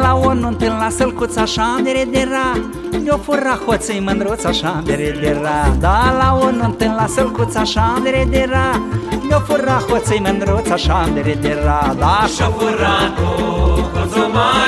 la o nuntă la sălcuța așa de-ra, mi-o fura hoței mândruța așa de-ra. Da, la o nuntă la sălcuța așa de-ra, mi-o fura hoței mândruța așa de-ra. Da, și-a furat-o hoțul